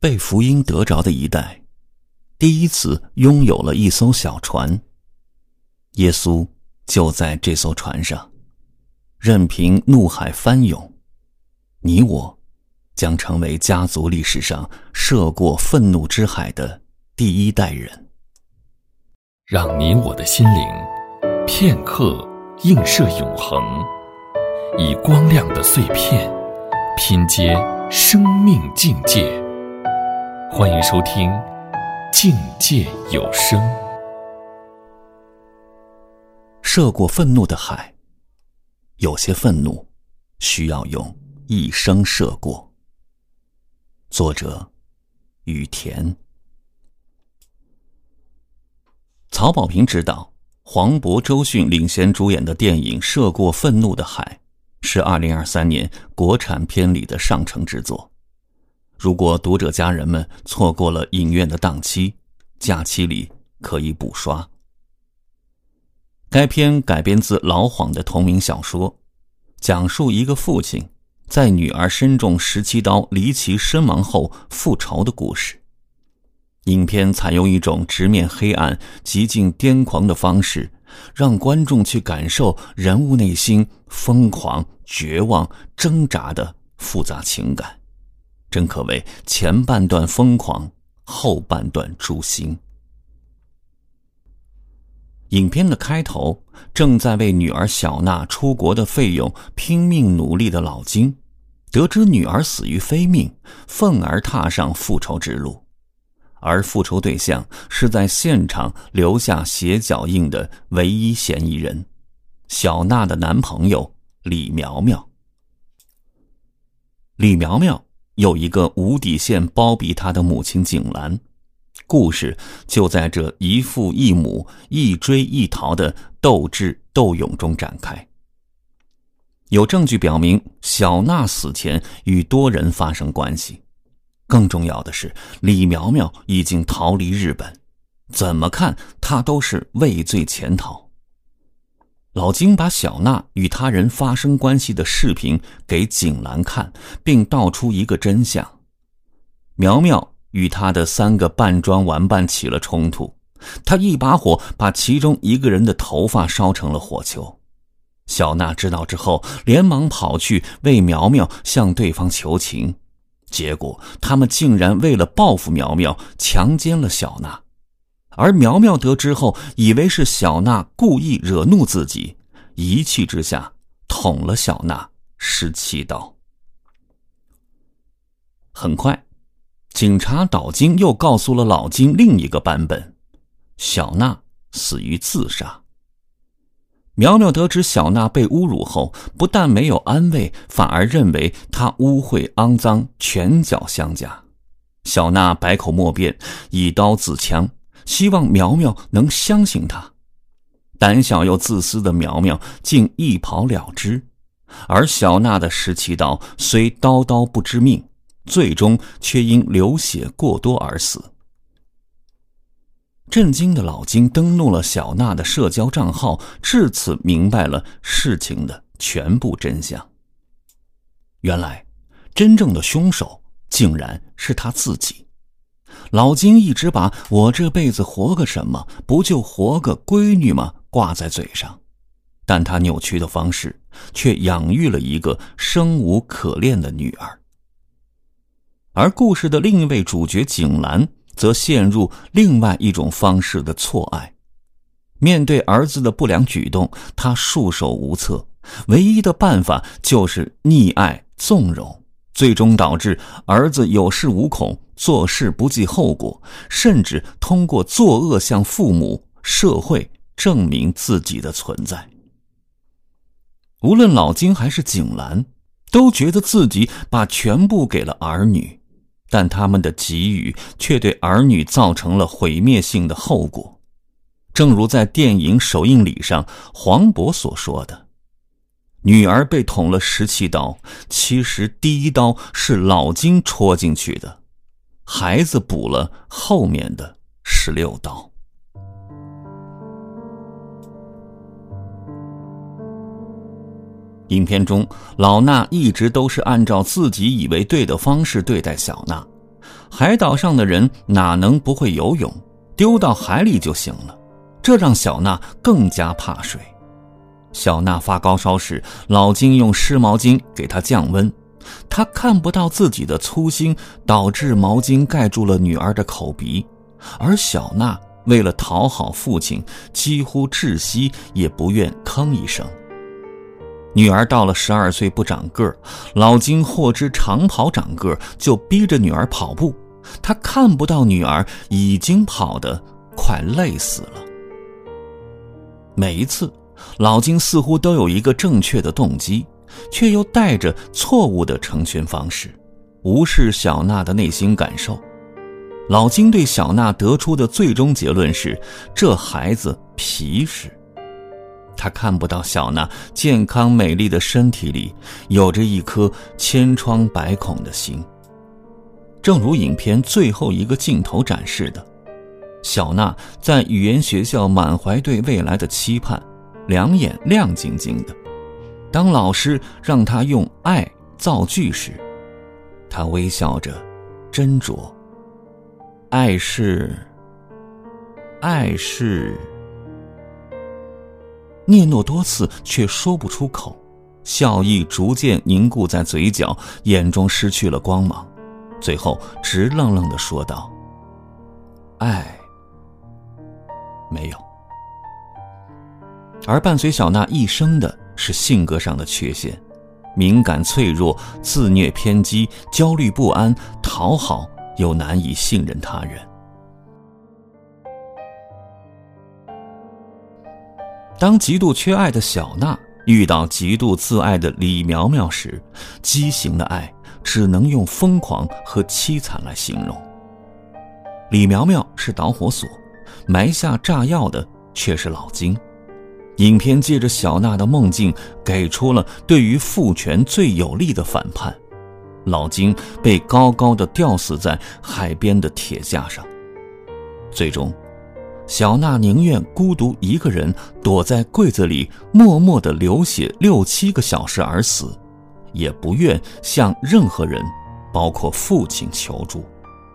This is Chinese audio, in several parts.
被福音得着的一代，第一次拥有了一艘小船。耶稣就在这艘船上，任凭怒海翻涌，你我将成为家族历史上涉过愤怒之海的第一代人。 让你我的心灵片刻映射永恒，以光亮的碎片拼接生命境界。欢迎收听境界有声。 涉过愤怒的海，有些愤怒需要用一生涉过。作者雨田。曹保平执导，黄渤、周迅领衔主演的电影《涉过愤怒的海》是2023年国产片里的上乘之作。如果读者家人们错过了影院的档期，假期里可以补刷。该片改编自老晃的同名小说，讲述一个父亲在女儿身中17刀离奇身亡后复仇的故事。影片采用一种直面黑暗、极尽癫狂的方式，让观众去感受人物内心疯狂、绝望、挣扎的复杂情感，真可谓前半段疯狂，后半段诛心。影片的开头，正在为女儿小娜出国的费用拼命努力的老金，得知女儿死于非命，愤而踏上复仇之路。而复仇对象是在现场留下血脚印的唯一嫌疑人，小娜的男朋友李苗苗。李苗苗有一个无底线包庇她的母亲景兰，故事就在这一父一母一追一逃的斗智斗勇中展开。有证据表明，小娜死前与多人发生关系。更重要的是，李苗苗已经逃离日本，怎么看她都是畏罪潜逃。老金把小娜与他人发生关系的视频给景兰看，并道出一个真相：苗苗与他的3个扮装玩伴起了冲突，他一把火把其中一个人的头发烧成了火球。小娜知道之后，连忙跑去为苗苗向对方求情，结果他们竟然为了报复苗苗强奸了小娜。而苗苗得知后，以为是小娜故意惹怒自己，一气之下捅了小娜17刀。很快，警察岛津又告诉了老金另一个版本，小娜死于自杀。苗苗得知小娜被侮辱后，不但没有安慰，反而认为她污秽肮脏，拳脚相加。小娜百口莫辩，以刀自枪，希望苗苗能相信她。胆小又自私的苗苗竟一跑了之，而小娜的17刀虽刀刀不致命，最终却因流血过多而死。震惊的老金登录了小娜的社交账号，至此明白了事情的全部真相。原来，真正的凶手竟然是他自己。老金一直把我这辈子活个什么，不就活个闺女吗挂在嘴上，但他扭曲的方式却养育了一个生无可恋的女儿。而故事的另一位主角景兰则陷入另外一种方式的错爱。面对儿子的不良举动，他束手无策，唯一的办法就是溺爱纵容，最终导致儿子有恃无恐，做事不计后果，甚至通过作恶向父母、社会证明自己的存在。无论老金还是景兰，都觉得自己把全部给了儿女，但他们的给予却对儿女造成了毁灭性的后果。正如在电影首映礼上黄渤所说的，女儿被捅了17刀，其实第1刀是老金戳进去的，孩子补了后面的16刀。影片中，老衲一直都是按照自己以为对的方式对待小娜， 海岛上的人哪能不会游泳，丢到海里就行了，这让小娜更加怕水。小娜发高烧时，老金用湿毛巾给她降温，她看不到自己的粗心导致毛巾盖住了女儿的口鼻，而小娜为了讨好父亲，几乎窒息也不愿吭一声。女儿到了12岁不长个儿，老金获知长跑长个儿，就逼着女儿跑步，他看不到女儿已经跑得快累死了。每一次老金似乎都有一个正确的动机，却又带着错误的成全方式，无视小娜的内心感受。老金对小娜得出的最终结论是，这孩子皮实。他看不到小娜健康美丽的身体里有着一颗千疮百孔的心。正如影片最后一个镜头展示的，小娜在语言学校满怀对未来的期盼，两眼亮晶晶的。当老师让她用爱造句时，她微笑着斟酌，爱是念诺多次却说不出口，笑意逐渐凝固在嘴角，眼中失去了光芒，最后直愣愣地说道，爱没有。而伴随小娜一生的是性格上的缺陷，敏感脆弱，自虐偏激，焦虑不安，讨好又难以信任他人。当极度缺爱的小娜遇到极度自爱的李苗苗时，畸形的爱只能用疯狂和凄惨来形容。李苗苗是导火索，埋下炸药的却是老金。影片借着小娜的梦境，给出了对于父权最有力的反叛。老金被高高的吊死在海边的铁架上，最终小娜宁愿孤独一个人躲在柜子里默默地流血6、7个小时而死，也不愿向任何人，包括父亲求助。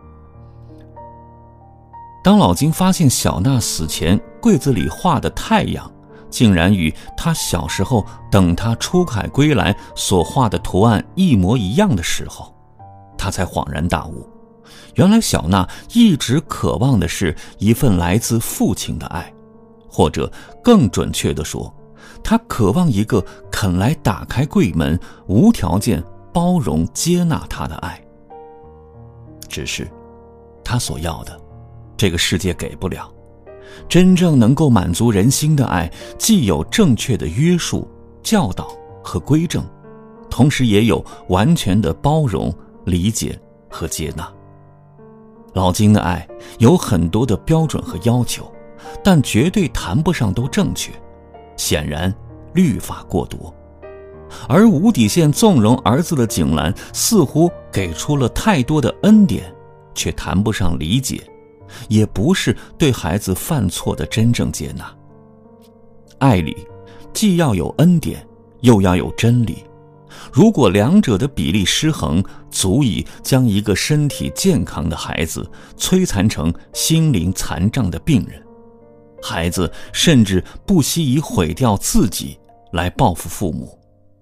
当老金发现小娜死前柜子里画的太阳竟然与他小时候等他出海归来所画的图案一模一样的时候，他才恍然大悟，原来小娜一直渴望的是一份来自父亲的爱，或者更准确地说，她渴望一个肯来打开柜门，无条件包容接纳她的爱。只是她所要的，这个世界给不了。真正能够满足人心的爱，既有正确的约束、教导和规正，同时也有完全的包容、理解和接纳。老金的爱有很多的标准和要求，但绝对谈不上都正确，显然律法过多。而无底线纵容儿子的景兰似乎给出了太多的恩典，却谈不上理解，也不是对孩子犯错的真正接纳。爱里既要有恩典，又要有真理，如果两者的比例失衡，足以将一个身体健康的孩子摧残成心灵残障的病人。孩子甚至不惜以毁掉自己来报复父母。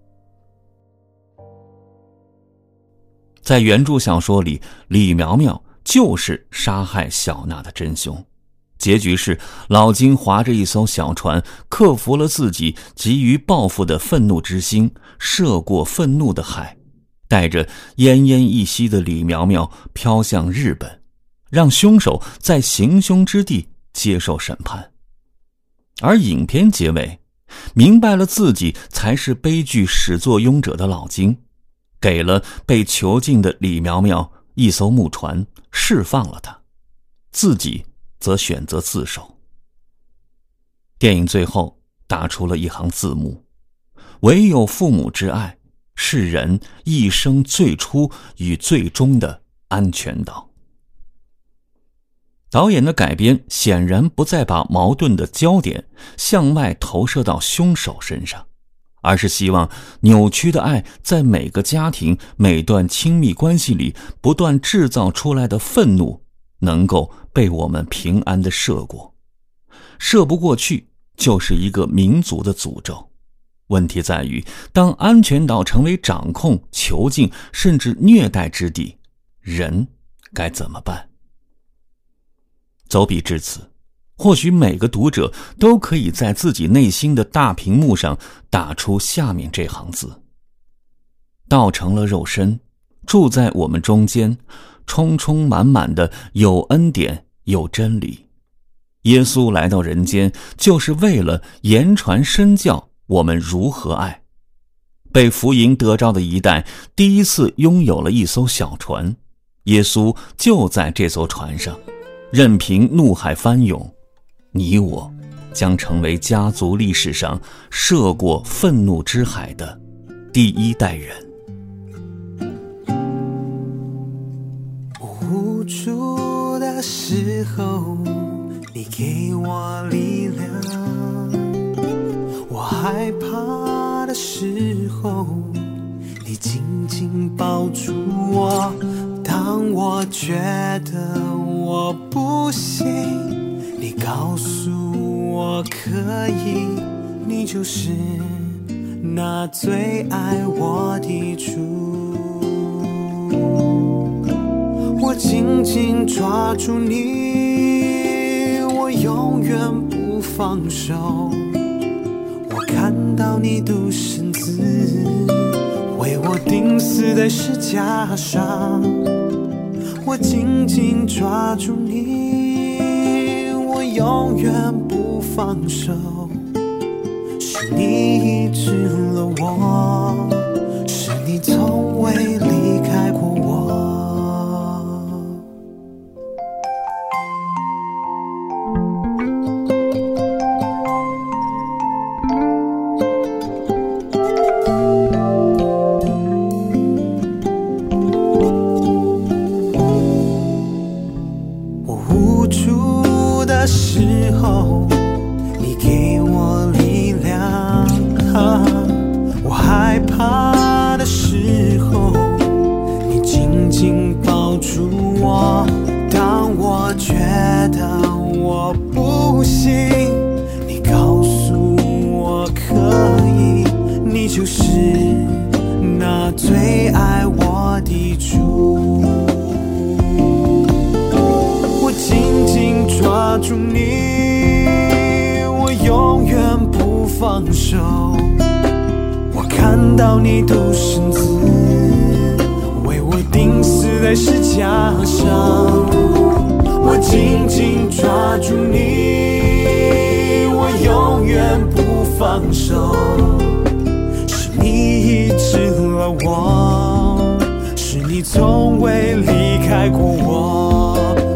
在原著小说里，李苗苗就是杀害小娜的真凶。结局是老金划着一艘小船，克服了自己急于报复的愤怒之心，涉过愤怒的海，带着奄奄一息的李苗苗飘向日本，让凶手在行凶之地接受审判。而影片结尾，明白了自己才是悲剧始作俑者的老金，给了被囚禁的李苗苗一艘木船，释放了他，自己则选择自首。电影最后打出了一行字幕：唯有父母之爱，是人一生最初与最终的安全岛。导演的改编显然不再把矛盾的焦点向外投射到凶手身上， 而是希望扭曲的爱在每个家庭、每段亲密关系里不断制造出来的愤怒，能够被我们平安地射过。射不过去，就是一个民族的诅咒。问题在于，当安全岛成为掌控、囚禁甚至虐待之地，人该怎么办？走笔至此，或许每个读者都可以在自己内心的大屏幕上打出下面这行字：道成了肉身，住在我们中间，充充满满的有恩典有真理。耶稣来到人间，就是为了言传身教我们如何爱。被福音得着的一代第一次拥有了一艘小船，耶稣就在这艘船上，任凭怒海翻涌，你我将成为家族历史上涉过愤怒之海的第一代人。 无助的时候，你给我力量；我害怕的时候，你紧紧抱住我。当我觉得我不行，你告诉我可以。你就是那最爱我的主。我紧紧抓住你，我永远不放手。我看到你独生子为我钉死在十架上，我紧紧抓住你，我永远不放手。是你医治了我，是你从未离开过我。无助的时候，你给我力量；我害怕的时候，你紧紧抱住我。当我觉得我不行，你告诉我可以。你就是那最爱我的主。紧紧抓住你，我永远不放手。我看到你独生子为我钉死在十架上，我紧紧抓住你，我永远不放手。是你医治了我，是你从未离开过我。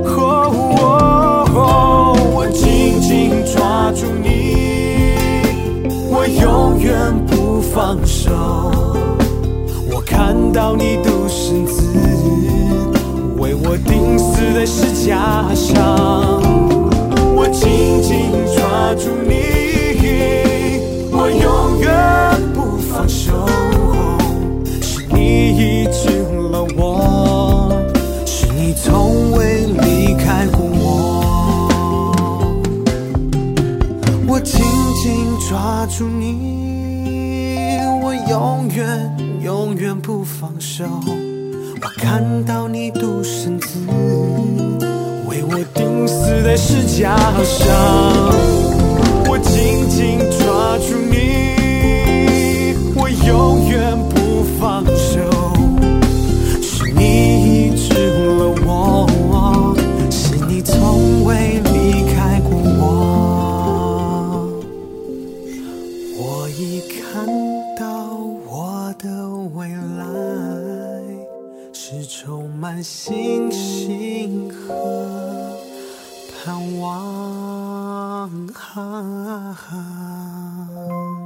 我紧紧抓住你，我永远不放手。我看到你独生子为我钉死在十架上，我紧紧抓住你，我永远不放手。是你医治了我，是你从未离开过我。我紧紧抓住你，我永远不放手。我看到你独生子为我钉死在十架上，我紧紧抓住你，我永远不放手。是你医治了我，是你从未离开过我。我已看到我的未来是充满信心和盼望。